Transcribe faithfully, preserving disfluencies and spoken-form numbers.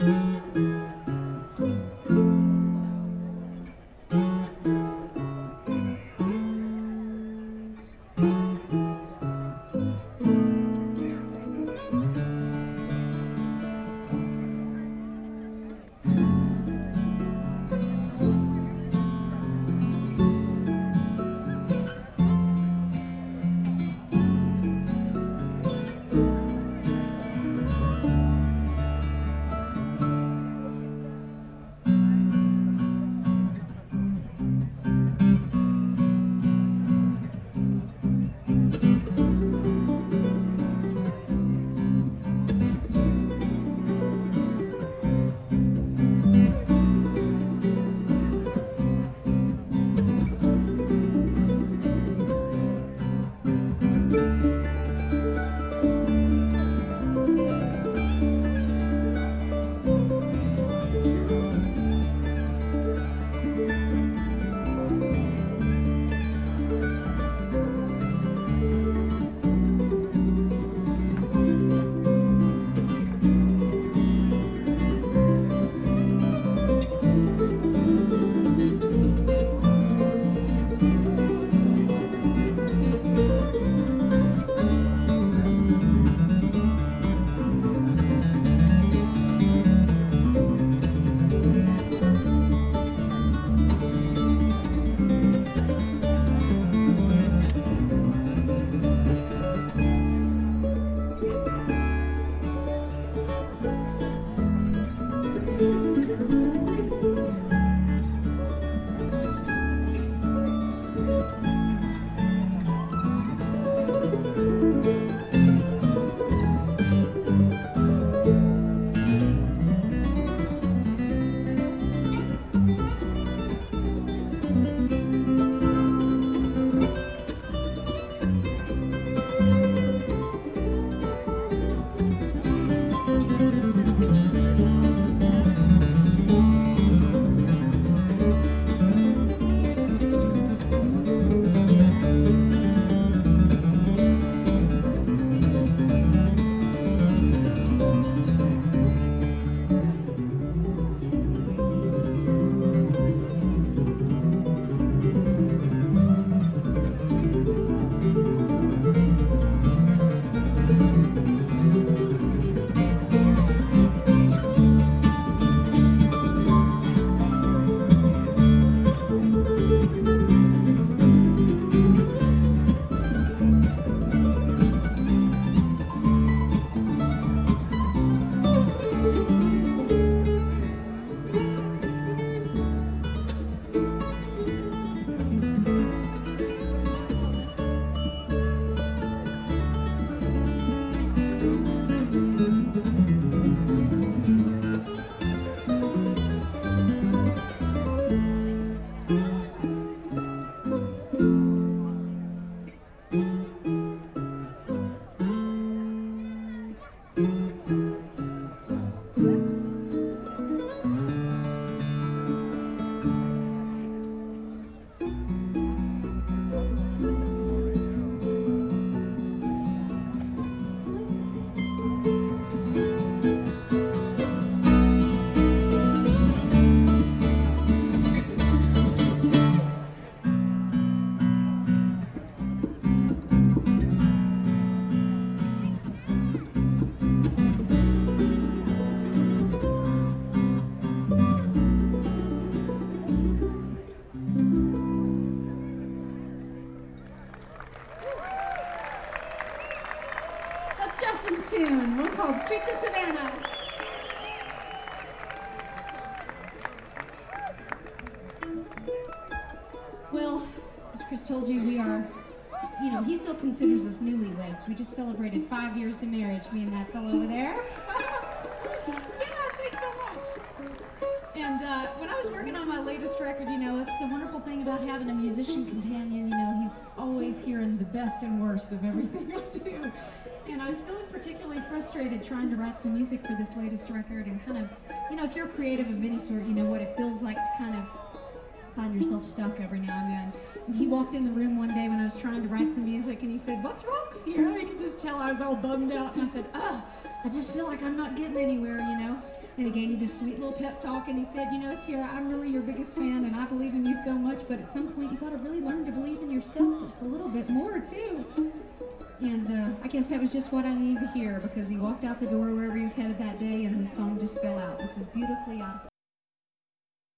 Tune, one called Streets of Savannah. Well, as Chris told you, we are, you know, he still considers us newlyweds. We just celebrated five years of marriage, me and that fellow over there. Yeah, thanks so much. And uh, when I was working on my latest record, you know, it's the wonderful thing about having a musician companion. You know, he's always hearing the best and worst of everything I do. And I was feeling particularly frustrated trying to write some music for this latest record and kind of, you know, if you're creative of any sort, you know what it feels like to kind of find yourself stuck every now and then. And he walked in the room one day when I was trying to write some music and he said, "What's wrong, Sierra?" You could just tell I was all bummed out. And I said, "Ah, I just feel like I'm not getting anywhere, you know? And he gave me this sweet little pep talk, and he said, you know, Sierra, I'm really your biggest fan, and I believe in you so much, but at some point you gotta really learn to believe in yourself just a little bit more, too. And uh, I guess that was just what I needed to hear, because he walked out the door wherever he was headed that day, and this song just fell out. This is Beautifully Out.